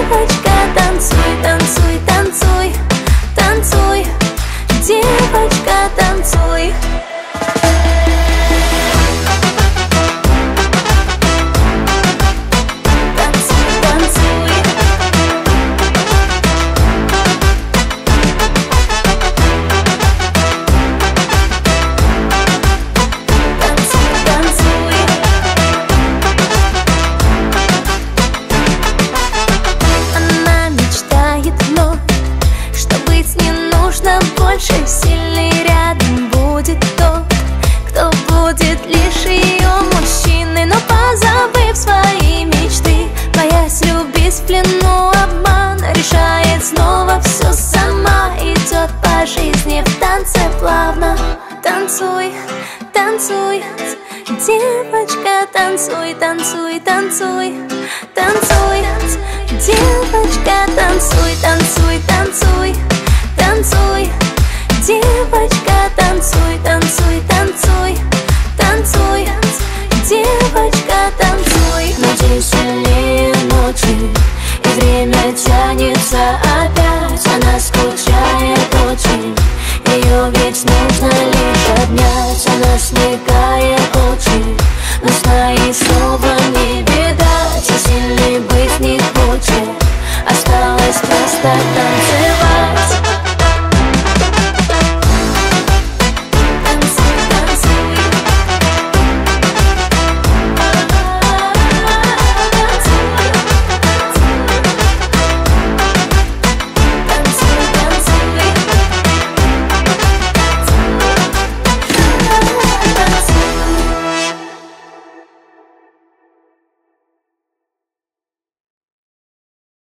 Девочка, танцуй, танцуй, танцуй, танцуй. Девочка, танцуй. Больше сильный рядом будет тот, кто будет лишь ее мужчиной. Но позабыв свои мечты, боясь любить в плену обмана, решает снова все сама. Идет по жизни в танце плавно. Танцуй, танцуй, девочка, танцуй, танцуй, танцуй, танцуй. Девочка, танцуй, танцуй, танцуй, танцуй. Девочка, танцуй, танцуй, танцуй, танцуй. Девочка, танцуй. Ночи сильнее ночи, и время тянется опять. Она скучает очень, ее ведь нужно лишь обнять. Она смекает очень, но сна ей снова не видать. И сильней быть не хочет, осталось просто